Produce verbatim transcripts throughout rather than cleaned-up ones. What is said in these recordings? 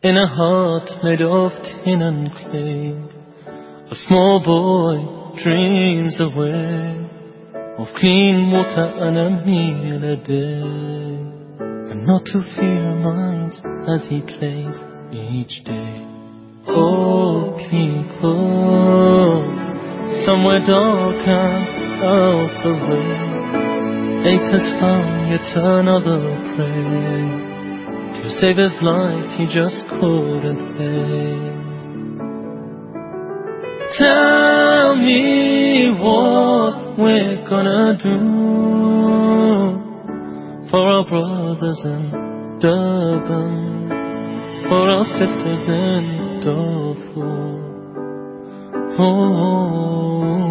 In a heart made of tin and clay, a small boy dreams away of clean water and a meal a day, and not to fear minds as he plays each day. Oh people, somewhere dark and out the way, hate has found yet another prey. To save his life he just couldn't pay. Tell me what we're gonna do for our brothers in Durban, for our sisters in Darfur. Oh,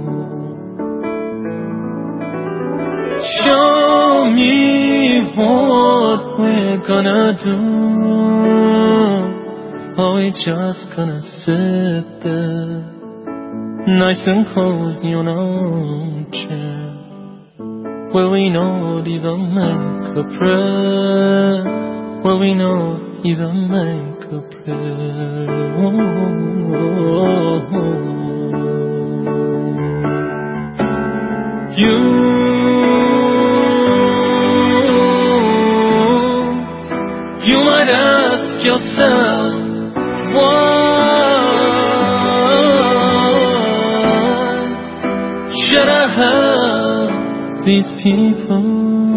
show me what we're gonna do. Are we just gonna sit there, nice and cozy on our chair? Will we not even make a prayer? Will we not even make a prayer? Oh, oh, oh. You You might ask yourself, why should I help these people?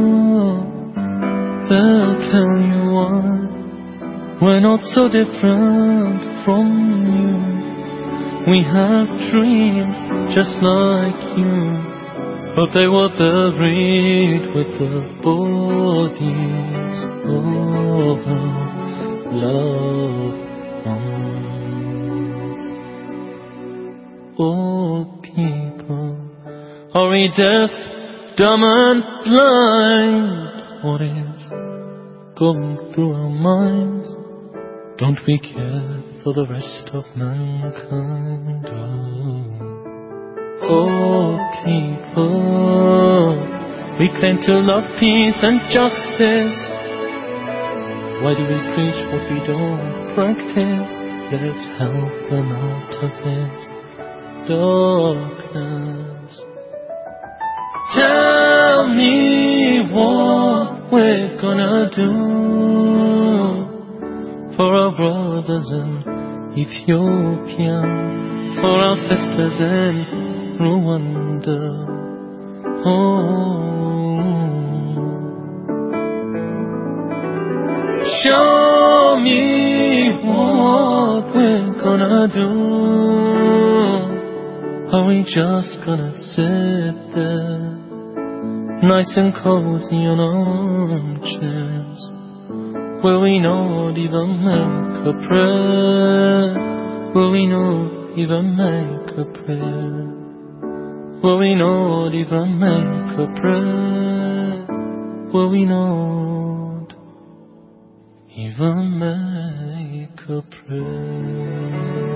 They'll tell you why. We're not so different from you. We have dreams just like you, but they were buried with the bodies of our loved ones. Oh people, are we deaf, dumb and blind? What is going through our minds? Don't we care for the rest of mankind? Oh, oh people, we claim to love peace and justice. Why do we preach what we don't practice? Let's help them out of this darkness. Tell me what we're gonna do for our brothers in Ethiopia, for our sisters in Rwanda. Oh, show me what we're gonna do. Are we just gonna sit there, nice and cozy on our chairs? Will we not even make a prayer? Will we not even make a prayer? Will we not even make a prayer? Will we not even make a prayer?